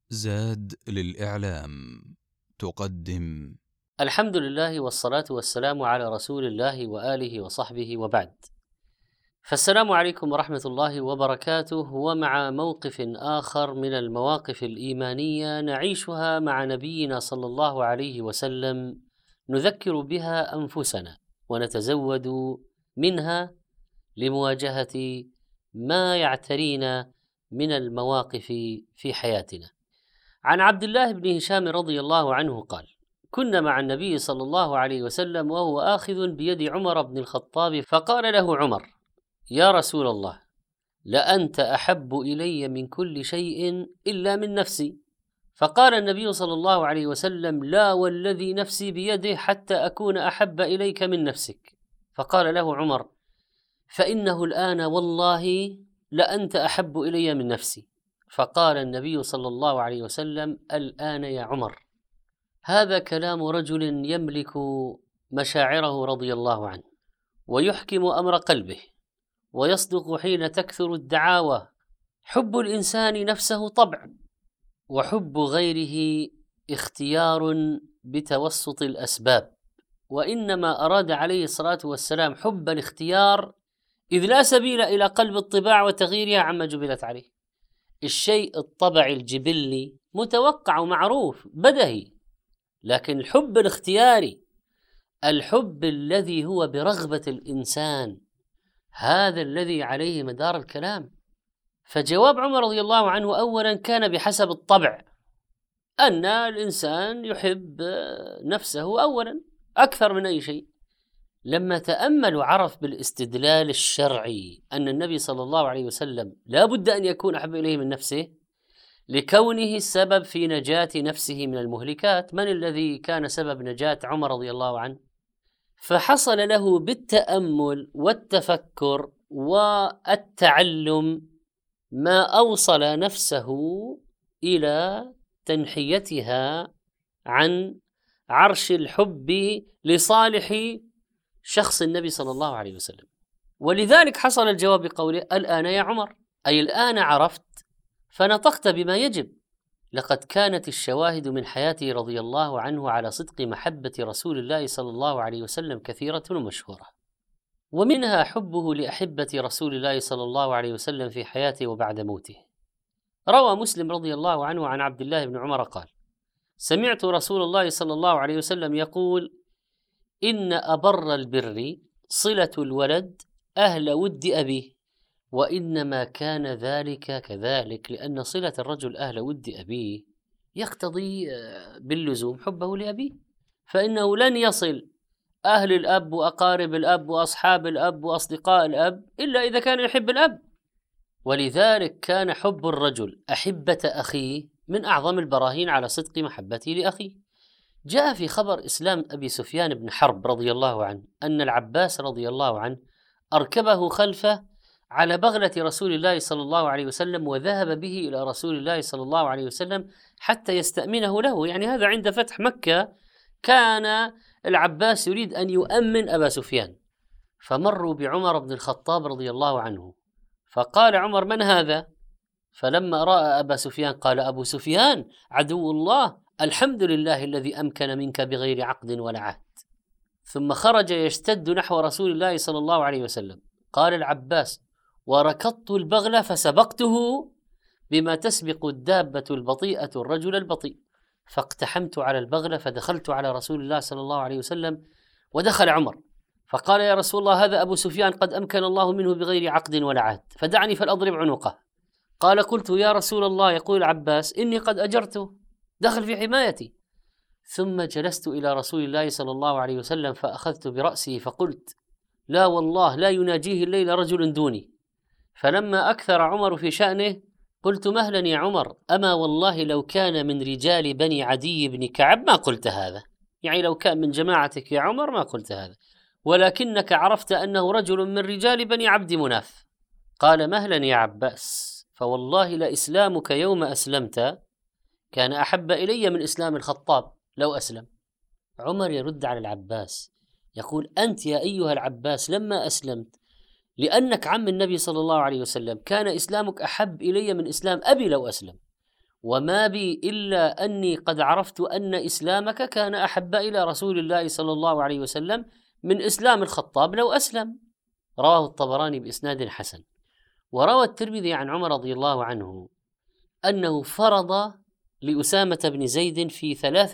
زاد للإعلام تقدم. الحمد لله والصلاة والسلام على رسول الله وآله وصحبه وبعد. فالسلام عليكم ورحمة الله وبركاته، ومع موقف آخر من المواقف الإيمانية نعيشها مع نبينا صلى الله عليه وسلم، نذكر بها أنفسنا ونتزود منها لمواجهة ما يعترينا من المواقف في حياتنا. عن عبد الله بن هشام رضي الله عنه قال: كنا مع النبي صلى الله عليه وسلم وهو آخذ بيد عمر بن الخطاب، فقال له عمر: يا رسول الله، لأنت أحب إلي من كل شيء إلا من نفسي. فقال النبي صلى الله عليه وسلم: لا والذي نفسي بيده حتى أكون أحب إليك من نفسك. فقال له عمر: فإنه الآن والله لأنت أحب إلي من نفسي. فقال النبي صلى الله عليه وسلم: الآن يا عمر. هذا كلام رجل يملك مشاعره رضي الله عنه، ويحكم أمر قلبه، ويصدق حين تكثر الدعاوى. حب الإنسان نفسه طبع، وحب غيره اختيار بتوسط الأسباب، وإنما أراد عليه الصلاة والسلام حب الاختيار، إذ لا سبيل إلى قلب الطباع وتغييرها عما جبلت عليه. الشيء الطبع الجبلي متوقع ومعروف بدهي، لكن الحب الاختياري، الحب الذي هو برغبة الإنسان، هذا الذي عليه مدار الكلام. فجواب عمر رضي الله عنه أولا كان بحسب الطبع، أن الإنسان يحب نفسه أولا أكثر من أي شيء. لما تأمل وعرف بالاستدلال الشرعي أن النبي صلى الله عليه وسلم لا بد أن يكون أحب إليه من نفسه، لكونه السبب في نجاة نفسه من المهلكات. من الذي كان سبب نجاة عمر رضي الله عنه؟ فحصل له بالتأمل والتفكر والتعلم ما أوصل نفسه إلى تنحيتها عن عرش الحب لصالح شخص النبي صلى الله عليه وسلم. ولذلك حصل الجواب بقوله: الآن يا عمر، أي الآن عرفت فنطقت بما يجب. لقد كانت الشواهد من حياته رضي الله عنه على صدق محبة رسول الله صلى الله عليه وسلم كثيرة ومشهورة، ومنها حبه لأحبة رسول الله صلى الله عليه وسلم في حياته وبعد موته. روى مسلم رضي الله عنه عن عبد الله بن عمر قال: سمعت رسول الله صلى الله عليه وسلم يقول: إن أبر البر صلة الولد أهل ود أبيه، وإنما كان ذلك كذلك لأن صلة الرجل أهل ود أبيه يقتضي باللزوم حبه لأبيه، فإنه لن يصل أهل الأب وأقارب الأب وأصحاب الأب وأصدقاء الأب إلا إذا كان يحب الأب. ولذلك كان حب الرجل أحبة أخيه من أعظم البراهين على صدق محبته لأخيه. جاء في خبر إسلام أبي سفيان بن حرب رضي الله عنه أن العباس رضي الله عنه أركبه خلفه على بغلة رسول الله صلى الله عليه وسلم، وذهب به إلى رسول الله صلى الله عليه وسلم حتى يستأمنه له. يعني هذا عند فتح مكة كان العباس يريد أن يؤمن أبا سفيان، فمروا بعمر بن الخطاب رضي الله عنه، فقال عمر: من هذا؟ فلما رأى أبا سفيان قال: أبو سفيان عدو الله، الحمد لله الذي أمكن منك بغير عقد ولا عهد. ثم خرج يشتد نحو رسول الله صلى الله عليه وسلم. قال العباس: وركضت البغل فسبقته بما تسبق الدابة البطيئة الرجل البطيء، فاقتحمت على البغل فدخلت على رسول الله صلى الله عليه وسلم، ودخل عمر فقال: يا رسول الله، هذا أبو سفيان قد أمكن الله منه بغير عقد ولا عهد، فدعني فلأضرب عنقه. قال: قلت يا رسول الله، يقول العباس: إني قد أجرته، دخل في حمايتي. ثم جلست إلى رسول الله صلى الله عليه وسلم فأخذت برأسه فقلت: لا والله لا يناجيه الليل رجل دوني. فلما أكثر عمر في شأنه قلت: مهلا يا عمر، أما والله لو كان من رجال بني عدي بن كعب ما قلت هذا، يعني لو كان من جماعتك يا عمر ما قلت هذا، ولكنك عرفت أنه رجل من رجال بني عبد مناف. قال: مهلا يا عباس، فوالله لإسلامك يوم أسلمت كان أحب إلي من إسلام الخطاب لو أسلم. عمر يرد على العباس يقول: أنت يا أيها العباس لما أسلمت لأنك عم النبي صلى الله عليه وسلم كان إسلامك أحب إلي من إسلام أبي لو أسلم، وما بي إلا أني قد عرفت أن إسلامك كان أحب إلى رسول الله صلى الله عليه وسلم من إسلام الخطاب لو أسلم. رواه الطبراني بإسناد حسن. وروى الترمذي عن عمر رضي الله عنه أنه فرض لأسامة بن زيد في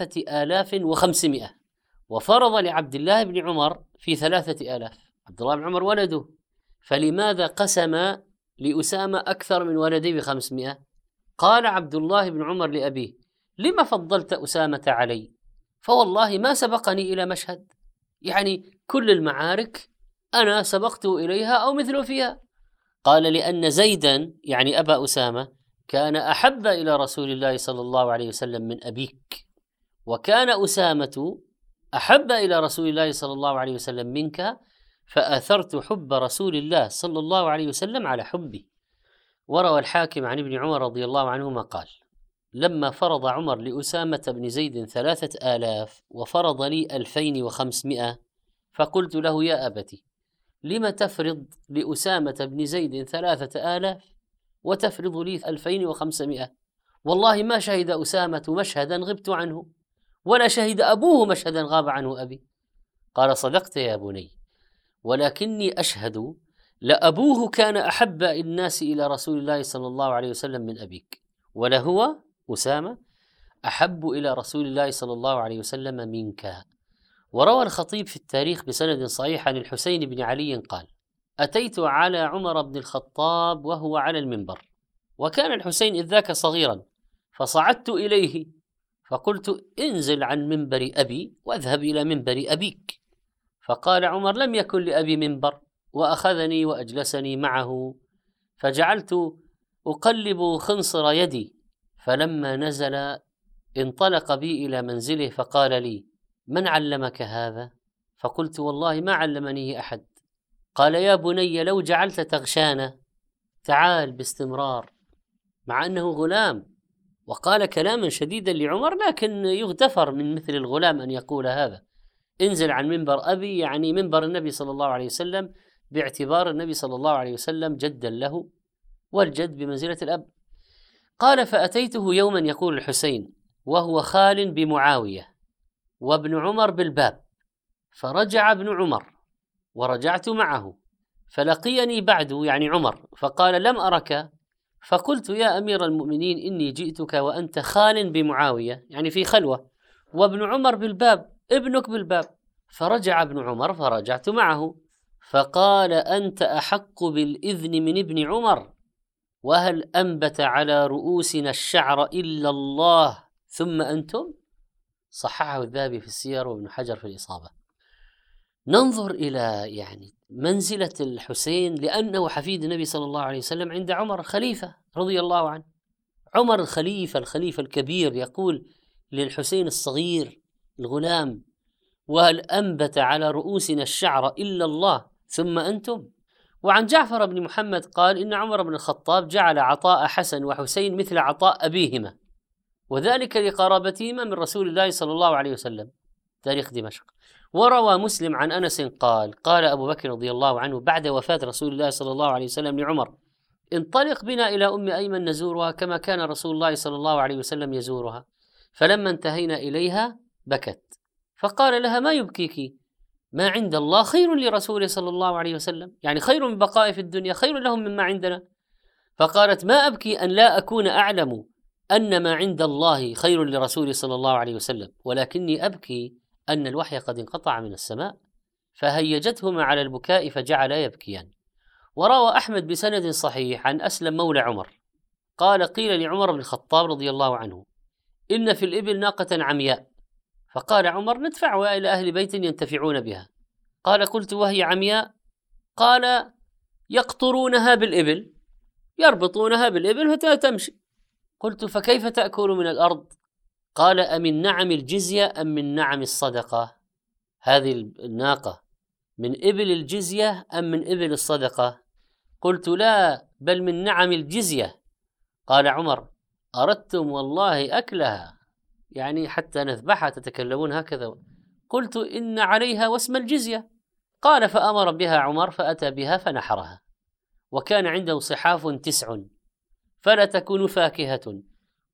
3500، وفرض لعبد الله بن عمر في 3000. عبد الله بن عمر ولده، فلماذا قسم لأسامة أكثر من ولده ب500؟ قال عبد الله بن عمر لأبيه: لما فضلت أسامة علي؟ فوالله ما سبقني إلى مشهد، يعني كل المعارك أنا سبقت إليها أو مثل فيها. قال: لأن زيدا يعني أبا أسامة كان أحب إلى رسول الله صلى الله عليه وسلم من أبيك، وكان أسامة أحب إلى رسول الله صلى الله عليه وسلم منك، فآثرت حب رسول الله صلى الله عليه وسلم على حبي. وروى الحاكم عن ابن عمر رضي الله عنهما قال: لما فرض عمر لأسامة بن زيد 3000 وفرض لي 2500، فقلت له: يا أبتي، لم تفرض لأسامة بن زيد 3000 وتفرض لي 2500؟ والله ما شهد أسامة مشهدا غبت عنه، ولا شهد أبوه مشهدا غاب عنه أبي. قال: صدقت يا بني، ولكني أشهد لأبوه كان أحب الناس إلى رسول الله صلى الله عليه وسلم من أبيك، ولهو أسامة أحب إلى رسول الله صلى الله عليه وسلم منك. وروى الخطيب في التاريخ بسند صحيح عن الحسين بن علي قال: أتيت على عمر بن الخطاب وهو على المنبر، وكان الحسين إذ ذاك صغيرا، فصعدت إليه فقلت: انزل عن منبر أبي واذهب إلى منبر أبيك. فقال عمر: لم يكن لأبي منبر، وأخذني وأجلسني معه، فجعلت أقلب خنصر يدي، فلما نزل انطلق بي إلى منزله فقال لي: من علمك هذا؟ فقلت: والله ما علمنيه أحد. قال: يا بني، لو جعلت تغشانا تعال باستمرار، مع أنه غلام، وقال كلاما شديدا لعمر، لكن يغتفر من مثل الغلام أن يقول هذا. انزل عن منبر أبي، يعني منبر النبي صلى الله عليه وسلم، باعتبار النبي صلى الله عليه وسلم جدا له، والجد بمنزلة الأب. قال: فأتيته يوما، يقول الحسين، وهو خال بمعاوية وابن عمر بالباب، فرجع ابن عمر ورجعت معه، فلقيني بعد، يعني عمر، فقال: لم أرك. فقلت: يا أمير المؤمنين، إني جئتك وأنت خال بمعاوية، يعني في خلوة، وابن عمر بالباب، ابنك بالباب. فرجع ابن عمر فرجعت معه، فقال: أنت أحق بالإذن من ابن عمر، وهل أنبت على رؤوسنا الشعر إلا الله ثم أنتم؟ صححه الذهبي في السير وابن حجر في الإصابة. ننظر إلى يعني منزلة الحسين، لأنه حفيد النبي صلى الله عليه وسلم عند عمر الخليفة رضي الله عنه. عمر الخليفة الكبير يقول للحسين الصغير الغلام: وهل أنبت على رؤوسنا الشعر إلا الله ثم أنتم؟ وعن جعفر بن محمد قال: إن عمر بن الخطاب جعل عطاء حسن وحسين مثل عطاء أبيهما، وذلك لقرابتهما من رسول الله صلى الله عليه وسلم. تاريخ دمشق. وروى مسلم عن أنس قال: قال أبو بكر رضي الله عنه بعد وفاة رسول الله صلى الله عليه وسلم لعمر: انطلق بنا إلى أم أيمن نزورها كما كان رسول الله صلى الله عليه وسلم يزورها. فلما انتهينا إليها بكت، فقال لها: ما يبكيك؟ ما عند الله خير لرسوله صلى الله عليه وسلم، يعني خير من بقائه في الدنيا، خير لهم مما عندنا. فقالت: ما أبكي أن لا أكون أعلم أن ما عند الله خير لرسوله صلى الله عليه وسلم، ولكني أبكي أن الوحي قد انقطع من السماء. فهيجتهما على البكاء فجعلا يبكيان. وروى أحمد بسند صحيح عن أسلم مولى عمر قال: قيل لعمر بن الخطاب رضي الله عنه: إن في الإبل ناقة عمياء. فقال عمر: ندفعها إلى أهل بيت ينتفعون بها. قال: قلت: وهي عمياء؟ قال: يقطرونها بالإبل، يربطونها بالإبل فتمشي. قلت: فكيف تأكل من الأرض؟ قال: أمن نعم الجزية أم من نعم الصدقة؟ هذه الناقة من إبل الجزية أم من إبل الصدقة؟ قلت: لا، بل من نعم الجزية. قال عمر: أردتم والله أكلها، يعني حتى نذبحها تتكلمون هكذا. قلت: إن عليها واسم الجزية. قال: فأمر بها عمر فأتى بها فنحرها، وكان عنده صحاف 9 فلا تكون فاكهة،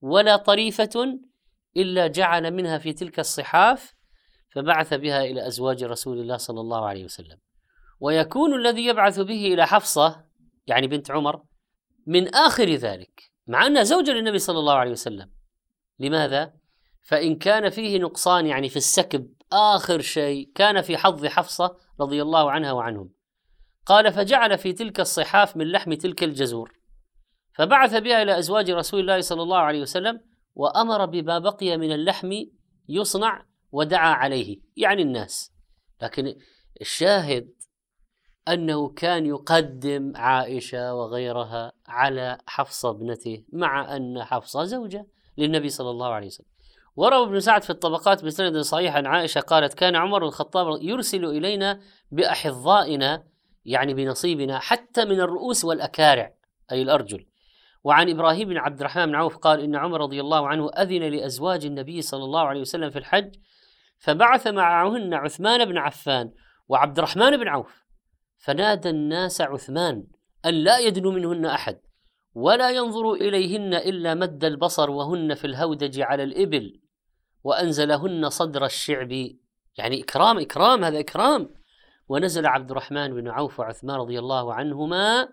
ولا طريفة إلا جعل منها في تلك الصحاف فبعث بها إلى أزواج رسول الله صلى الله عليه وسلم. ويكون الذي يبعث به إلى حفصة يعني بنت عمر من آخر ذلك، مع أنها زوجة للنبي صلى الله عليه وسلم. لماذا؟ فإن كان فيه نقصان يعني في السكب آخر شيء كان في حظ حفصة رضي الله عنها وعنهم. قال فجعل في تلك الصحاف من لحم تلك الجزور فبعث بها إلى أزواج رسول الله صلى الله عليه وسلم، وأمر بما بقي من اللحم يصنع ودعا عليه يعني الناس. لكن الشاهد أنه كان يقدم عائشة وغيرها على حفصة ابنته، مع أن حفصة زوجة للنبي صلى الله عليه وسلم. وروى ابن سعد في الطبقات بسند صحيح عن عائشة قالت كان عمر الخطاب يرسل إلينا بأحظائنا يعني بنصيبنا حتى من الرؤوس والأكارع أي الأرجل. وعن إبراهيم بن عبد الرحمن بن عوف قال إن عمر رضي الله عنه أذن لأزواج النبي صلى الله عليه وسلم في الحج فبعث معهن عثمان بن عفان وعبد الرحمن بن عوف، فنادى الناس عثمان أن لا يدنو منهن أحد ولا ينظر إليهن إلا مد البصر وهن في الهودج على الإبل، وأنزلهن صدر الشعب يعني إكرام هذا إكرام. ونزل عبد الرحمن بن عوف وعثمان رضي الله عنهما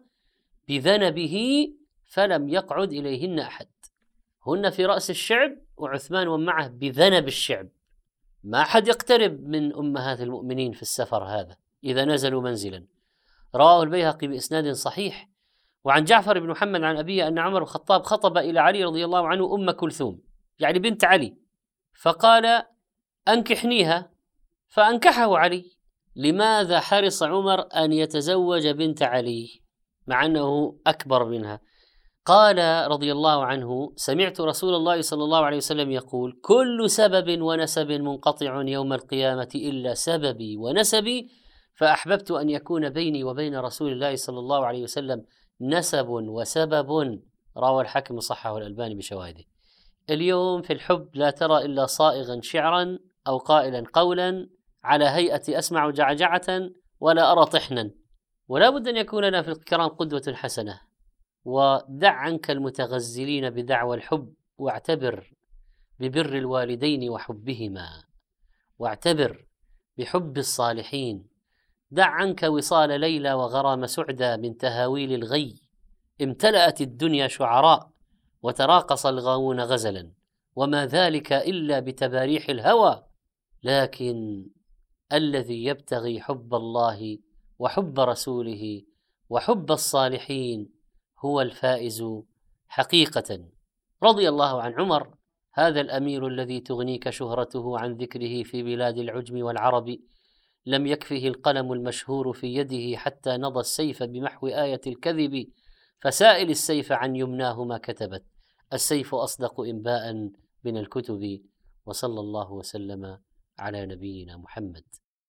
بذنبه فلم يقعد إليهن أحد، هن في رأس الشعب وعثمان ومعه بذنب الشعب، ما حد يقترب من أمهات المؤمنين في السفر هذا إذا نزلوا منزلا. رواه البيهقي بإسناد صحيح. وعن جعفر بن محمد عن أبيه أن عمر الخطاب خطب إلى علي رضي الله عنه أم كلثوم يعني بنت علي، فقال أنكحنيها فأنكحه علي. لماذا حرص عمر أن يتزوج بنت علي مع أنه أكبر منها؟ قال رضي الله عنه سمعت رسول الله صلى الله عليه وسلم يقول كل سبب ونسب منقطع يوم القيامة إلا سببي ونسبي، فأحببت أن يكون بيني وبين رسول الله صلى الله عليه وسلم نسب وسبب. روى الحاكم وصححه الألباني بشواهده. اليوم في الحب لا ترى إلا صائغا شعرا أو قائلا قولا على هيئة أسمع جعجعة ولا أرى طحنا. ولا بد أن يكون لنا في الكرام قدوة حسنة. ودع عنك المتغزلين بدعوى الحب واعتبر ببر الوالدين وحبهما، واعتبر بحب الصالحين. دع عنك وصال ليلى وغرام سعدى من تهاويل الغي، امتلأت الدنيا شعراء وتراقص الغاوون غزلا، وما ذلك إلا بتباريح الهوى. لكن الذي يبتغي حب الله وحب رسوله وحب الصالحين هو الفائز حقيقة. رضي الله عن عمر هذا الأمير الذي تغنيك شهرته عن ذكره في بلاد العجم والعرب، لم يكفه القلم المشهور في يده حتى نضى السيف بمحو آية الكذب، فسائل السيف عن يمناه ما كتبت، السيف أصدق إنباء من الكتب. وصلى الله وسلم على نبينا محمد.